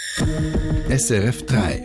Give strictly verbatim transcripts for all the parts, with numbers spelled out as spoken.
S R F drei.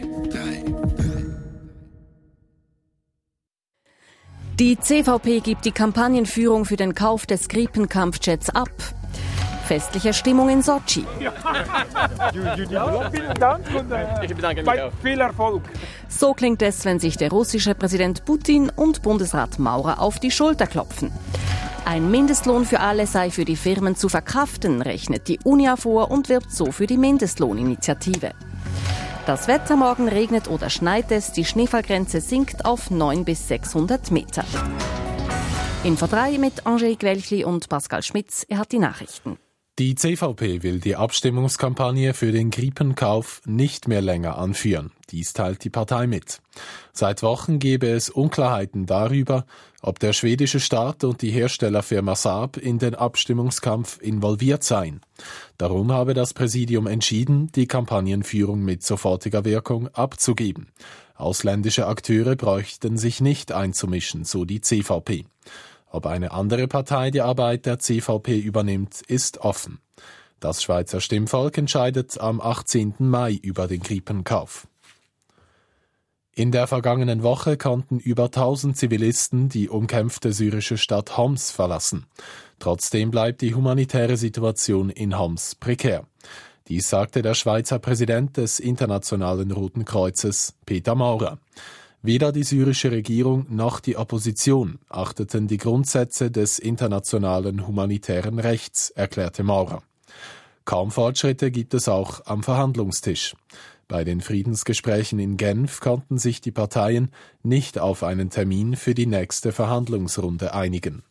Die C V P gibt die Kampagnenführung für den Kauf des Gripenkampfjets ab. Festliche Stimmung in Sotschi. Ja, vielen Dank und äh, ich bedanke mich auch. Viel Erfolg. So klingt es, wenn sich der russische Präsident Putin und Bundesrat Maurer auf die Schulter klopfen. Ein Mindestlohn für alle sei für die Firmen zu verkraften, rechnet die Unia vor und wirbt so für die Mindestlohninitiative. Das Wetter, morgen regnet oder schneit es, die Schneefallgrenze sinkt auf neun bis sechshundert Meter. Info drei mit Angelique Welchli und Pascal Schmitz. Er hat die Nachrichten. Die C V P will die Abstimmungskampagne für den Gripenkauf nicht mehr länger anführen. Dies teilt die Partei mit. Seit Wochen gebe es Unklarheiten darüber, ob der schwedische Staat und die Herstellerfirma Saab in den Abstimmungskampf involviert seien. Darum habe das Präsidium entschieden, die Kampagnenführung mit sofortiger Wirkung abzugeben. Ausländische Akteure bräuchten sich nicht einzumischen, so die C V P. Ob eine andere Partei die Arbeit der C V P übernimmt, ist offen. Das Schweizer Stimmvolk entscheidet am achtzehnten Mai über den Gripenkauf. In der vergangenen Woche konnten über tausend Zivilisten die umkämpfte syrische Stadt Homs verlassen. Trotzdem bleibt die humanitäre Situation in Homs prekär. Dies sagte der Schweizer Präsident des Internationalen Roten Kreuzes, Peter Maurer. Weder die syrische Regierung noch die Opposition achteten die Grundsätze des internationalen humanitären Rechts, erklärte Maurer. Kaum Fortschritte gibt es auch am Verhandlungstisch. Bei den Friedensgesprächen in Genf konnten sich die Parteien nicht auf einen Termin für die nächste Verhandlungsrunde einigen.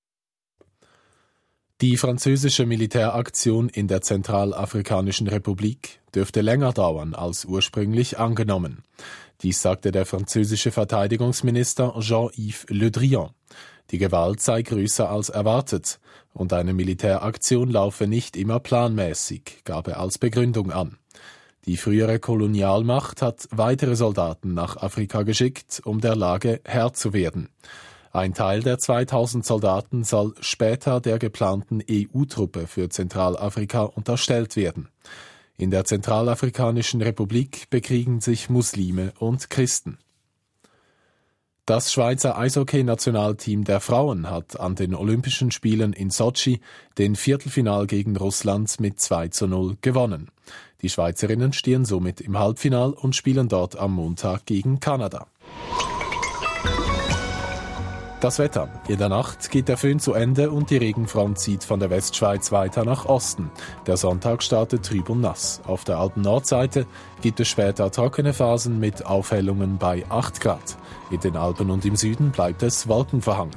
Die französische Militäraktion in der Zentralafrikanischen Republik dürfte länger dauern als ursprünglich angenommen. Dies sagte der französische Verteidigungsminister Jean-Yves Le Drian. Die Gewalt sei größer als erwartet und eine Militäraktion laufe nicht immer planmäßig, gab er als Begründung an. Die frühere Kolonialmacht hat weitere Soldaten nach Afrika geschickt, um der Lage Herr zu werden. Ein Teil der zweitausend Soldaten soll später der geplanten E U-Truppe für Zentralafrika unterstellt werden. In der Zentralafrikanischen Republik bekriegen sich Muslime und Christen. Das Schweizer Eishockey-Nationalteam der Frauen hat an den Olympischen Spielen in Sotschi den Viertelfinal gegen Russland mit zwei zu null gewonnen. Die Schweizerinnen stehen somit im Halbfinal und spielen dort am Montag gegen Kanada. Das Wetter. In der Nacht geht der Föhn zu Ende und die Regenfront zieht von der Westschweiz weiter nach Osten. Der Sonntag startet trüb und nass. Auf der Alpen-Nordseite gibt es später trockene Phasen mit Aufhellungen bei acht Grad. In den Alpen und im Süden bleibt es wolkenverhangen.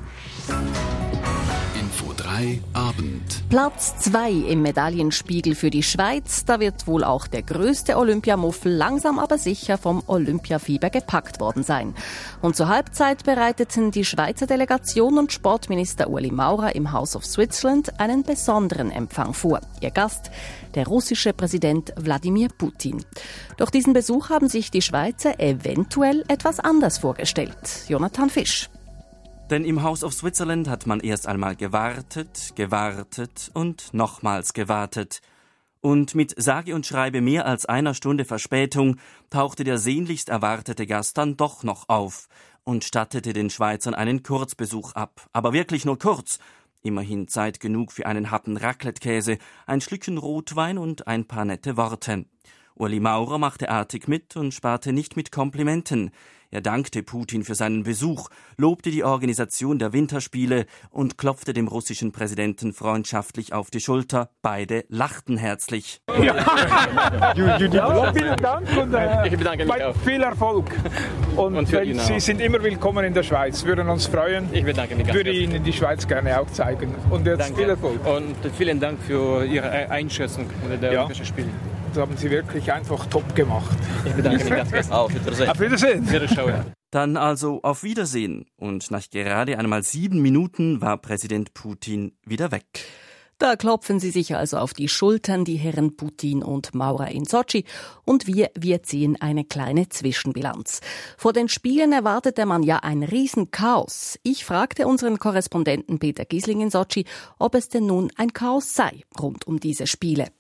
Info drei Abend. Platz zwei im Medaillenspiegel für die Schweiz. Da wird wohl auch der größte Olympiamuffel langsam aber sicher vom Olympiafieber gepackt worden sein. Und zur Halbzeit bereiteten die Schweizer Delegation und Sportminister Ueli Maurer im House of Switzerland einen besonderen Empfang vor. Ihr Gast, der russische Präsident Wladimir Putin. Doch diesen Besuch haben sich die Schweizer eventuell etwas anders vorgestellt. Jonathan Fisch. Denn im House of Switzerland hat man erst einmal gewartet, gewartet und nochmals gewartet. Und mit sage und schreibe mehr als einer Stunde Verspätung tauchte der sehnlichst erwartete Gast dann doch noch auf und stattete den Schweizern einen Kurzbesuch ab. Aber wirklich nur kurz. Immerhin Zeit genug für einen Happen Raclette-Käse, ein Schlückchen Rotwein und ein paar nette Worte. Ueli Maurer machte artig mit und sparte nicht mit Komplimenten. Er dankte Putin für seinen Besuch, lobte die Organisation der Winterspiele und klopfte dem russischen Präsidenten freundschaftlich auf die Schulter. Beide lachten herzlich. Ja, vielen Dank und äh, ich bedanke mich auch. Viel Erfolg. Und, und für wenn, Sie sind immer willkommen in der Schweiz. Wir würden uns freuen. Ich bedanke mich. Ich würde Ihnen die Schweiz gerne auch zeigen. Und jetzt Danke. viel Erfolg. Und vielen Dank für Ihre Einschätzung der ja. Olympischen Spiele. Das haben Sie wirklich einfach top gemacht. Ich bedanke mich ganz herzlich. Auf Wiedersehen. Auf Wiedersehen. Wiederschauen. Dann also auf Wiedersehen. Und nach gerade einmal sieben Minuten war Präsident Putin wieder weg. Da klopfen sie sich also auf die Schultern, die Herren Putin und Maurer in Sotschi. Und wir, wir ziehen eine kleine Zwischenbilanz. Vor den Spielen erwartete man ja ein Riesenchaos. Ich fragte unseren Korrespondenten Peter Gisling in Sotschi, ob es denn nun ein Chaos sei rund um diese Spiele.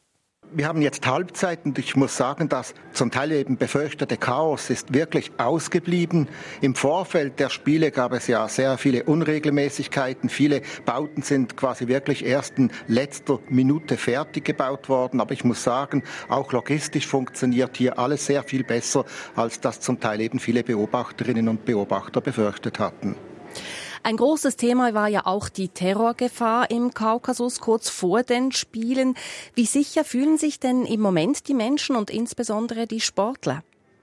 Wir haben jetzt Halbzeit und ich muss sagen, das zum Teil eben befürchtete Chaos ist wirklich ausgeblieben. Im Vorfeld der Spiele gab es ja sehr viele Unregelmäßigkeiten. Viele Bauten sind quasi wirklich erst in letzter Minute fertig gebaut worden. Aber ich muss sagen, auch logistisch funktioniert hier alles sehr viel besser, als das zum Teil eben viele Beobachterinnen und Beobachter befürchtet hatten. Ein großes Thema war ja auch die Terrorgefahr im Kaukasus kurz vor den Spielen. Wie sicher fühlen sich denn im Moment die Menschen und insbesondere die Sportler?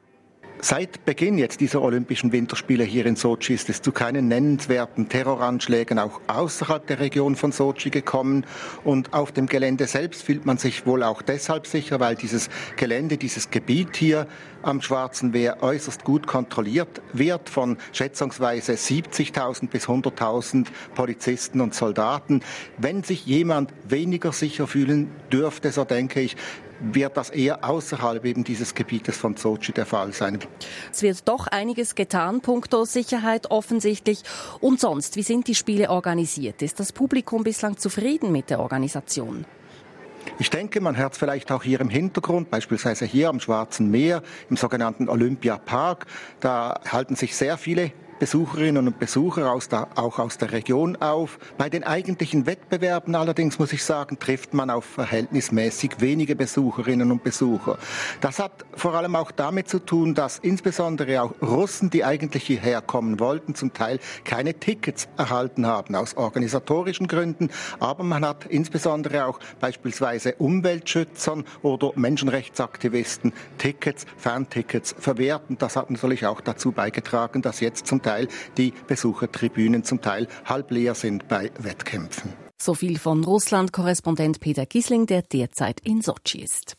Seit Beginn jetzt dieser Olympischen Winterspiele hier in Sotschi ist es zu keinen nennenswerten Terroranschlägen auch außerhalb der Region von Sotschi gekommen. Und auf dem Gelände selbst fühlt man sich wohl auch deshalb sicher, weil dieses Gelände, dieses Gebiet hier am Schwarzen Meer äußerst gut kontrolliert wird von schätzungsweise siebzigtausend bis hunderttausend Polizisten und Soldaten. Wenn sich jemand weniger sicher fühlen dürfte, so denke ich, wird das eher außerhalb eben dieses Gebietes von Sotschi der Fall sein. Es wird doch einiges getan, punkto Sicherheit offensichtlich. Und sonst, wie sind die Spiele organisiert? Ist das Publikum bislang zufrieden mit der Organisation? Ich denke, man hört es vielleicht auch hier im Hintergrund, beispielsweise hier am Schwarzen Meer, im sogenannten Olympiapark. Da halten sich sehr viele Besucherinnen und Besucher aus der, auch aus der Region auf. Bei den eigentlichen Wettbewerben allerdings, muss ich sagen, trifft man auf verhältnismäßig wenige Besucherinnen und Besucher. Das hat vor allem auch damit zu tun, dass insbesondere auch Russen, die eigentlich hierher kommen wollten, zum Teil keine Tickets erhalten haben, aus organisatorischen Gründen. Aber man hat insbesondere auch beispielsweise Umweltschützern oder Menschenrechtsaktivisten Tickets, Ferntickets verwehrt. Und das hat natürlich auch dazu beigetragen, dass jetzt zum Teil die Besuchertribünen zum Teil halb leer sind bei Wettkämpfen. So viel von Russland-Korrespondent Peter Gisling, der derzeit in Sotschi ist.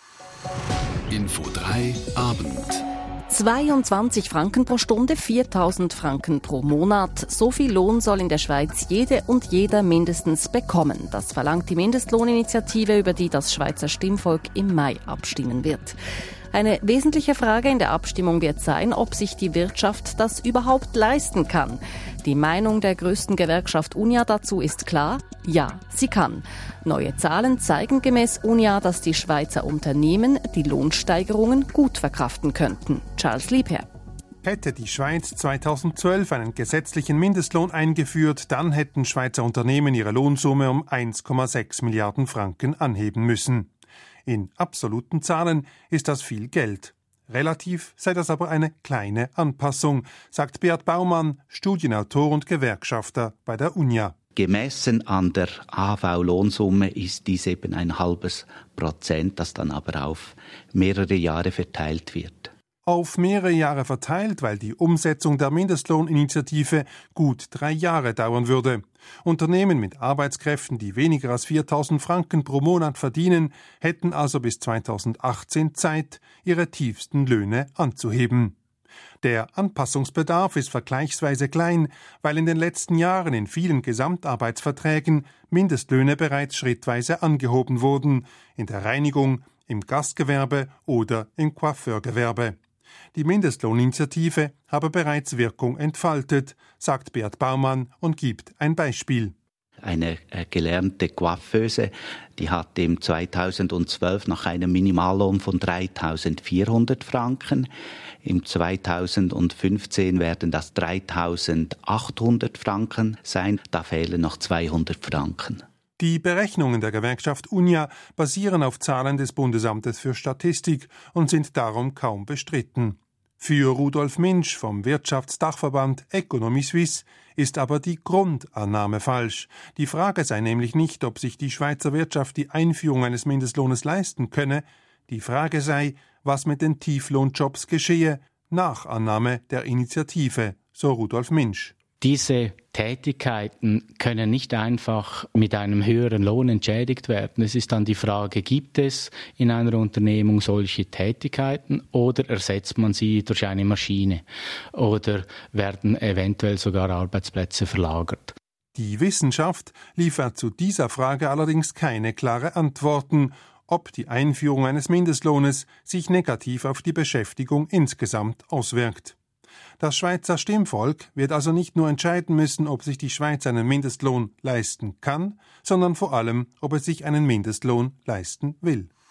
Info drei Abend. zweiundzwanzig Franken pro Stunde, viertausend Franken pro Monat. So viel Lohn soll in der Schweiz jede und jeder mindestens bekommen. Das verlangt die Mindestlohninitiative, über die das Schweizer Stimmvolk im Mai abstimmen wird. Eine wesentliche Frage in der Abstimmung wird sein, ob sich die Wirtschaft das überhaupt leisten kann. Die Meinung der größten Gewerkschaft Unia dazu ist klar: Ja, sie kann. Neue Zahlen zeigen gemäß Unia, dass die Schweizer Unternehmen die Lohnsteigerungen gut verkraften könnten. Charles Liebherr. Hätte die Schweiz zweitausendzwölf einen gesetzlichen Mindestlohn eingeführt, dann hätten Schweizer Unternehmen ihre Lohnsumme um eins Komma sechs Milliarden Franken anheben müssen. In absoluten Zahlen ist das viel Geld. Relativ sei das aber eine kleine Anpassung, sagt Beat Baumann, Studienautor und Gewerkschafter bei der Unia. Gemessen an der A V-Lohnsumme ist dies eben ein halbes Prozent, das dann aber auf mehrere Jahre verteilt wird. Auf mehrere Jahre verteilt, weil die Umsetzung der Mindestlohninitiative gut drei Jahre dauern würde. Unternehmen mit Arbeitskräften, die weniger als viertausend Franken pro Monat verdienen, hätten also bis zweitausendachtzehn Zeit, ihre tiefsten Löhne anzuheben. Der Anpassungsbedarf ist vergleichsweise klein, weil in den letzten Jahren in vielen Gesamtarbeitsverträgen Mindestlöhne bereits schrittweise angehoben wurden, in der Reinigung, im Gastgewerbe oder im Coiffeurgewerbe. Die Mindestlohninitiative habe bereits Wirkung entfaltet, sagt Beat Baumann und gibt ein Beispiel. Eine äh, gelernte Coiffeuse, die hat im zweitausendzwölf nach einem Minimallohn von dreitausendvierhundert Franken. Im zweitausendfünfzehn werden das dreitausendachthundert Franken sein. Da fehlen noch zweihundert Franken. Die Berechnungen der Gewerkschaft Unia basieren auf Zahlen des Bundesamtes für Statistik und sind darum kaum bestritten. Für Rudolf Minsch vom Wirtschaftsdachverband Economy Suisse ist aber die Grundannahme falsch. Die Frage sei nämlich nicht, ob sich die Schweizer Wirtschaft die Einführung eines Mindestlohnes leisten könne. Die Frage sei, was mit den Tieflohnjobs geschehe, nach Annahme der Initiative, so Rudolf Minsch. Diese Tätigkeiten können nicht einfach mit einem höheren Lohn entschädigt werden. Es ist dann die Frage, gibt es in einer Unternehmung solche Tätigkeiten oder ersetzt man sie durch eine Maschine oder werden eventuell sogar Arbeitsplätze verlagert? Die Wissenschaft liefert zu dieser Frage allerdings keine klare Antworten, ob die Einführung eines Mindestlohnes sich negativ auf die Beschäftigung insgesamt auswirkt. Das Schweizer Stimmvolk wird also nicht nur entscheiden müssen, ob sich die Schweiz einen Mindestlohn leisten kann, sondern vor allem, ob es sich einen Mindestlohn leisten will.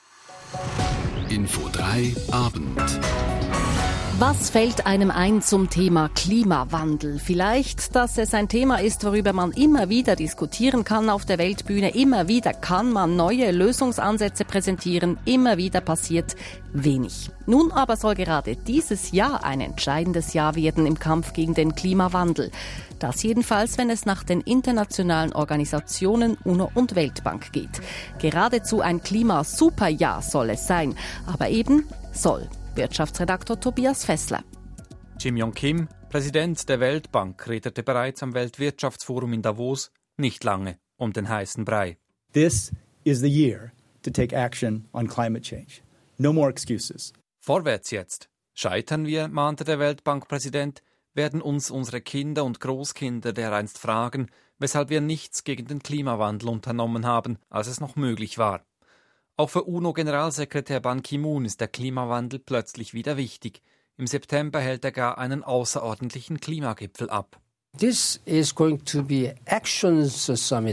Info drei Abend. Was fällt einem ein zum Thema Klimawandel? Vielleicht, dass es ein Thema ist, worüber man immer wieder diskutieren kann auf der Weltbühne. Immer wieder kann man neue Lösungsansätze präsentieren. Immer wieder passiert wenig. Nun aber soll gerade dieses Jahr ein entscheidendes Jahr werden im Kampf gegen den Klimawandel. Das jedenfalls, wenn es nach den internationalen Organisationen UNO und Weltbank geht. Geradezu ein Klima-Superjahr soll es sein. Aber eben soll. Wirtschaftsredaktor Tobias Fessler. Jim Yong Kim, Präsident der Weltbank, redete bereits am Weltwirtschaftsforum in Davos nicht lange um den heißen Brei. This is the year to take action on climate change. No more excuses. Vorwärts jetzt. Scheitern wir, mahnte der Weltbankpräsident, werden uns unsere Kinder und Großkinder dereinst fragen, weshalb wir nichts gegen den Klimawandel unternommen haben, als es noch möglich war. Auch für UNO-Generalsekretär Ban Ki-moon ist der Klimawandel plötzlich wieder wichtig. Im September hält er gar einen außerordentlichen Klimagipfel ab. This is going to be Actions Summit,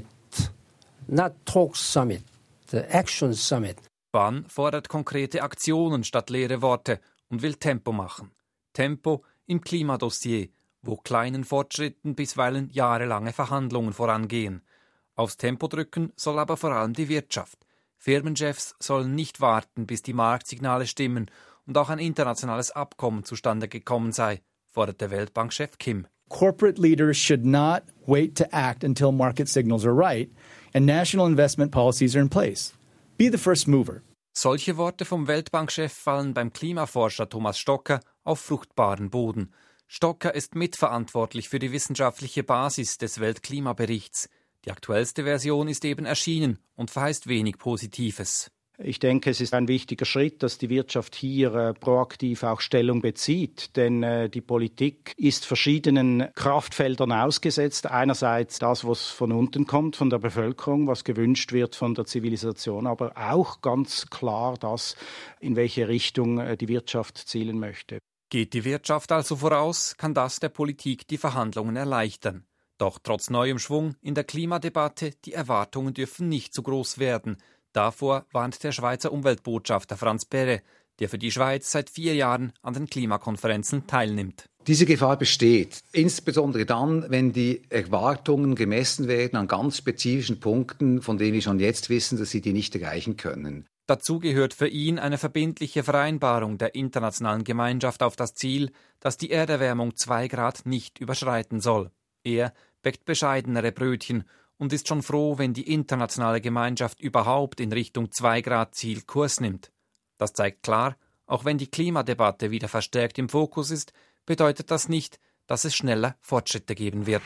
not Talks Summit, the Action Summit. Ban fordert konkrete Aktionen statt leere Worte und will Tempo machen. Tempo im Klimadossier, wo kleinen Fortschritten bisweilen jahrelange Verhandlungen vorangehen. Aufs Tempo drücken soll aber vor allem die Wirtschaft. Firmenchefs sollen nicht warten, bis die Marktsignale stimmen und auch ein internationales Abkommen zustande gekommen sei, fordert der Weltbankchef Kim. Corporate leaders should not wait to act until market signals are right and national investment policies are in place. Be the first mover. Solche Worte vom Weltbankchef fallen beim Klimaforscher Thomas Stocker auf fruchtbaren Boden. Stocker ist mitverantwortlich für die wissenschaftliche Basis des Weltklimaberichts. Die aktuellste Version ist eben erschienen und verheißt wenig Positives. Ich denke, es ist ein wichtiger Schritt, dass die Wirtschaft hier äh, proaktiv auch Stellung bezieht, denn äh, die Politik ist verschiedenen Kraftfeldern ausgesetzt. Einerseits das, was von unten kommt, von der Bevölkerung, was gewünscht wird von der Zivilisation, aber auch ganz klar das, in welche Richtung äh, die Wirtschaft zielen möchte. Geht die Wirtschaft also voraus, kann das der Politik die Verhandlungen erleichtern. Doch trotz neuem Schwung in der Klimadebatte, die Erwartungen dürfen nicht zu groß werden. Davor warnt der Schweizer Umweltbotschafter Franz Perre, der für die Schweiz seit vier Jahren an den Klimakonferenzen teilnimmt. Diese Gefahr besteht, insbesondere dann, wenn die Erwartungen gemessen werden an ganz spezifischen Punkten, von denen wir schon jetzt wissen, dass sie die nicht erreichen können. Dazu gehört für ihn eine verbindliche Vereinbarung der internationalen Gemeinschaft auf das Ziel, dass die Erderwärmung zwei Grad nicht überschreiten soll. Er bäckt bescheidenere Brötchen und ist schon froh, wenn die internationale Gemeinschaft überhaupt in Richtung zwei Grad Ziel Kurs nimmt. Das zeigt klar, auch wenn die Klimadebatte wieder verstärkt im Fokus ist, bedeutet das nicht, dass es schneller Fortschritte geben wird.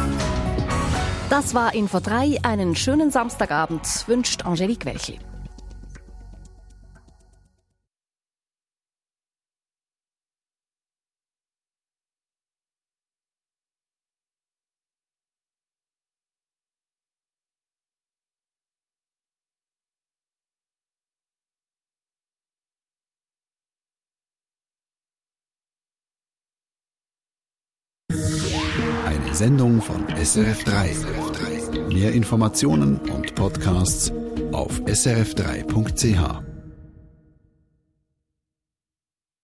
Das war Info drei. Einen schönen Samstagabend wünscht Angelique Welchel. Eine Sendung von S R F drei. Mehr Informationen und Podcasts auf s r f drei punkt c h.